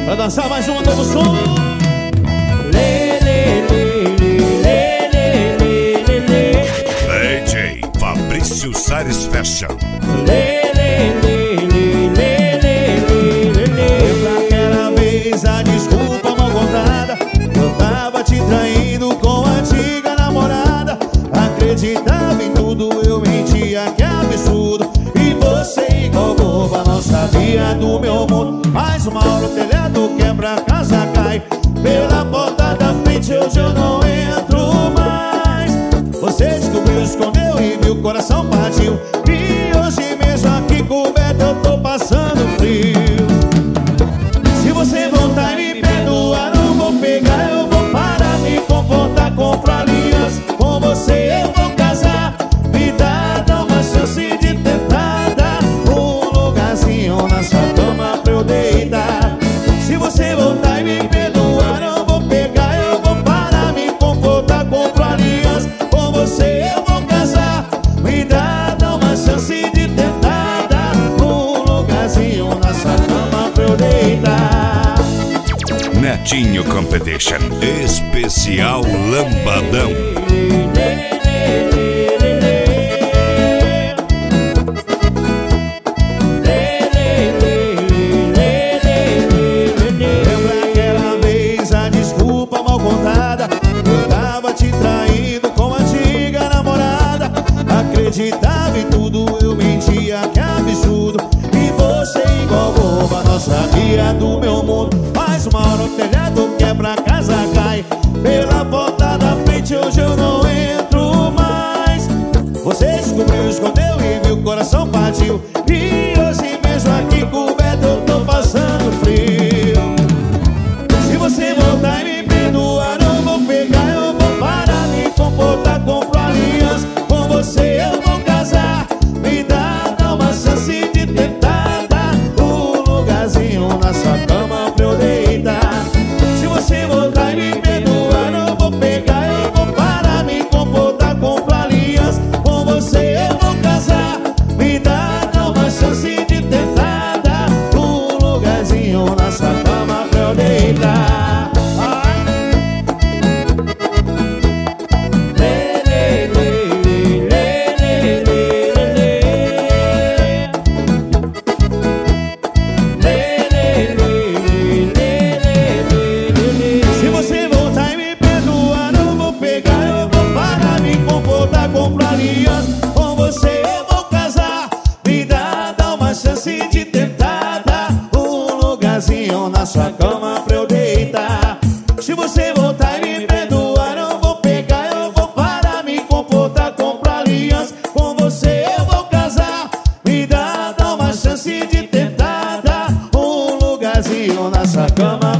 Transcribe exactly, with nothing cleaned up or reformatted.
Pra dançar mais uma novo som. Lê, lê, lê, lê, lê, lê, lê, lê. D J Fabrício Sares Fashion. Lê, lê, lê, lê, lê, lê, lê, lê. Lembra aquela vez a desculpa mal contada? Eu tava te traindo com a antiga namorada. Acreditava em tudo, eu mentia, que absurdo. E você igual boba não sabia do meu mundo. Mas uma hora o telhado quebra, a casa cai. Pela porta da frente hoje eu não entro mais. Você descobriu, escondeu e viu, o coração partiu. E hoje mesmo aqui coberto eu tô passando frio. Se você voltar e me perdoar, não vou pegar, eu vou parar, me comportar, comprar aliança. Com você eu vou casar. Me dá, dá uma chance de tentar dar um lugarzinho na sua cama pra eu deitar. Se você voltar e me perdoar, não vou pegar, eu vou parar, me comportar, comprar aliança. Com você eu vou casar. Me dá, dá uma chance de tentar dar um lugarzinho na sua cama pra eu deitar. Netinho Competition Especial Lambadão. Lembra aquela vez a desculpa mal contada? Eu tava te traindo com a antiga namorada. Acreditava em tudo, eu mentia, que absurdo. E você igual boba não sabia do meu mundo. Mas uma hora o telhado quebra, a casa cai. Pela porta da frente hoje eu não entro mais. Você descobriu, escondeu e viu, o coração partiu. E hoje mesmo aqui coberto eu tô passando frio. Se você voltar e me perdoar, não vou pegar, eu vou parar, me comportar, comprar aliança. Com você eu vou casar. Me dá, dá uma chance de tentar dar um lugarzinho na sua cama pra eu deitar. Se você voltar e me perdoar, não vou pegar, eu vou parar, me comportar, comprar aliança. Com você eu vou casar. Me dá, dá uma chance de tentar dar um lugarzinho na sua cama pra eu deitar. Ai. Lê, lê, lê, lê, lê, lê, lê. Lê, lê, lê, lê, lê, lê. Se você voltar e me perdoar, não vou pegar, eu vou parar, me comportar, comprar aliança. Com você eu vou casar. Me dá, dá uma chance de tentar dar um lugarzinho na sua cama pra eu deitar. Se você voltar e me perdoar, não vou pegar, eu vou parar, me comportar, comprar aliança. Com você eu vou casar. Me dá, dá uma chance de tentar dar um lugarzinho na sua cama